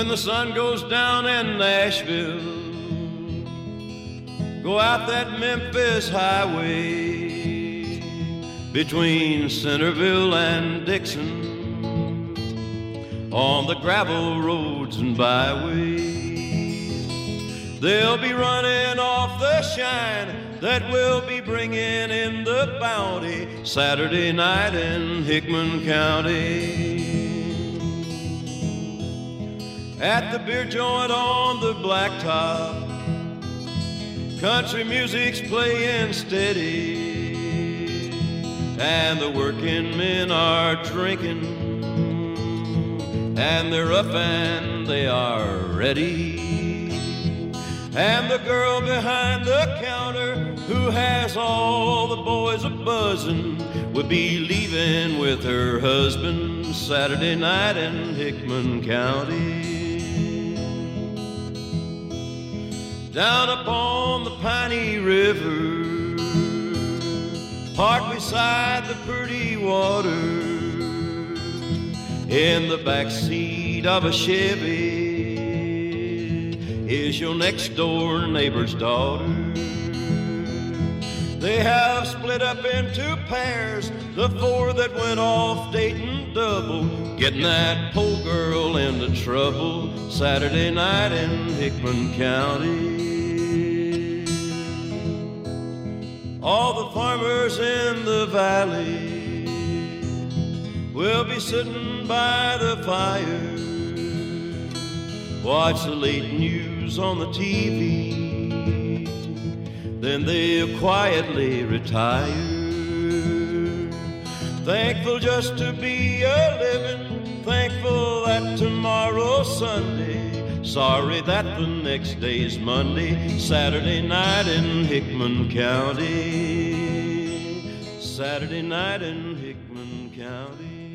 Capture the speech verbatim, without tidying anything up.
When the sun goes down in Nashville, go out that Memphis highway between Centerville and Dixon, on the gravel roads and byways. They'll be running off the shine that we'll be bringing in the bounty Saturday night in Hickman County. At the beer joint on the blacktop, country music's playing steady, and the working men are drinking, and they're up and they are ready. And the girl behind the counter, who has all the boys a-buzzing, will be leaving with her husband Saturday night in Hickman County. Down upon the Piney River, parked beside the pretty water, in the back seat of a Chevy is your next door neighbor's daughter. They have split up into pairs, the four that went off dating double, getting that poor girl into trouble Saturday night in Hickman County. All the farmers in the valley will be sitting by the fire, watch the late news on the T V, then they'll quietly retire, thankful just to be a living, thankful that tomorrow's Sunday, sorry that the next day's Monday, Saturday night in Hickman County, Saturday night in Hickman County.